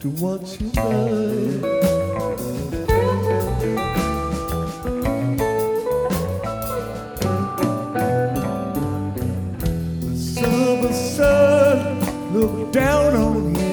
what you love. The summer sun looked down on him.